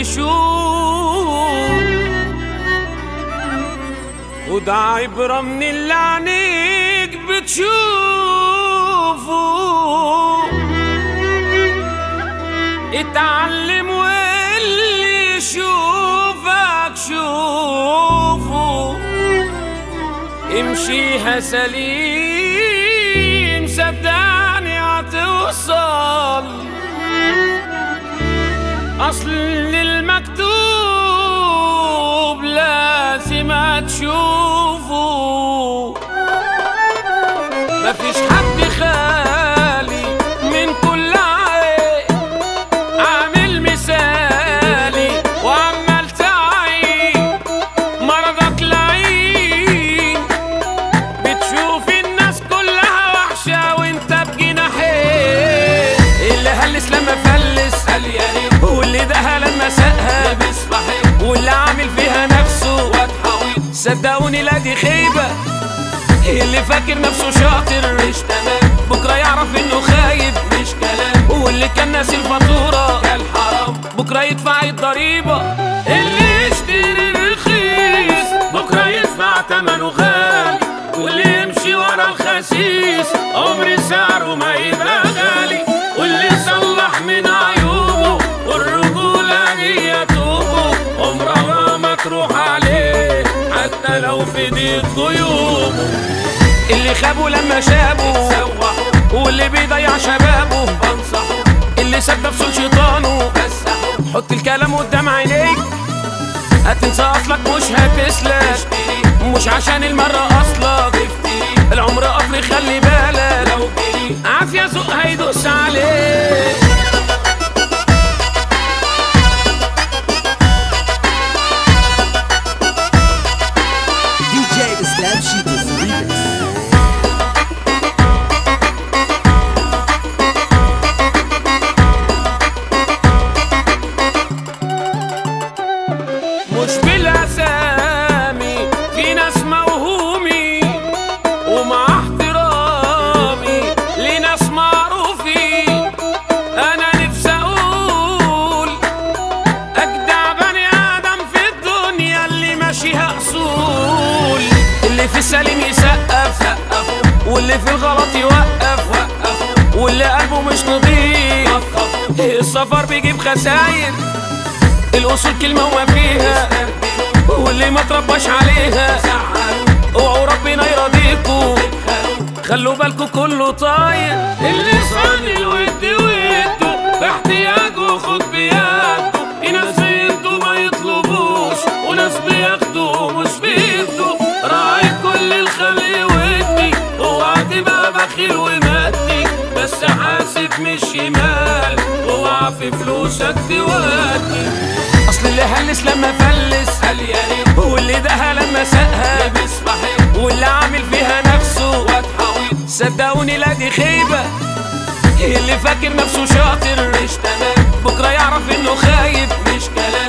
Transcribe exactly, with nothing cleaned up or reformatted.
يشوف، وده عبرة من اللي عينيك بتشوفه. اتعلم واللي يشوفك شوفه، امشيها سليم صدقني هتوصل. أصل المكتوب لازم تشوفه. مفيش حد خالي من كل عيب، عامل مثالي وعمال تعيب. مرضك لعين، بتشوف الناس كلها وحشة وانت بجناحين. اللي هلس لما فلس قال يا ريت، واللي دها لما سقها لابس بحيط، واللي عامل فيها نفسه واتحويط. صدقوني لا دي خيبة، اللي فاكر نفسه شاطر مش تمام، بكرة يعرف انه خايب مش كلام. واللي كان ناسي الفاتورة كالحرام، بكرة يدفع الضريبة. اللي يشتري رخيص بكرة يدفع تمنه غالي، واللي يمشي ورا الخسيس عمر سعره ما يبقى غالي. واللي يصلح من عيوبه والرجولة هي توبه، عمرها ما تروح عليه حتى لو في ضيق جيوبه. اللي خابوا لما شابوا واللي بيضيع شبابه بنصحه، اللي ساب نفسه لشيطانه بسحه. حط الكلام قدام عينيك هتنسى اصلك مش هتسلك، مش عشان المرة اصلك. العمر قطر خلي بالك، لو جري عافية سوق هيدوس عليك. دي جي اسلام شيتوس ريميكس. مش بالاسامي، في ناس موهومي ومع احترامي لناس معروفين. انا نفسي اقول اجدع بني ادم في الدنيا اللي ماشيها اصول. اللي في السليم يسقف، واللي في الغلط يوقف، واللي قلبه مش نضيف السفر بيجيب خساير. الأصول كلمة وما فيها، واللي ما ترباش عليها اوعوا ربنا يرضيكوا. خلوا بالكوا كله طاير، اللي صان الود وده في احتياجه خد بيده. في ناس بيدوا ما يطلبوش، وناس بياخدوا مش بيدوا. راعي كل الخلق ودي، اوعى تبقى بخيل ومادي، بس حاسب مش شمال، اوعى في فلوسك تودي. اصل اللي هلس لما فلس قال يا ريت، واللي دها لما سقها لابس بحيط، واللي عامل فيها نفسه واتحويط. صدقوني لا دي خيبة، اللي فاكر نفسه شاطر مش تمام، بكرة يعرف انه خايب مش كلام.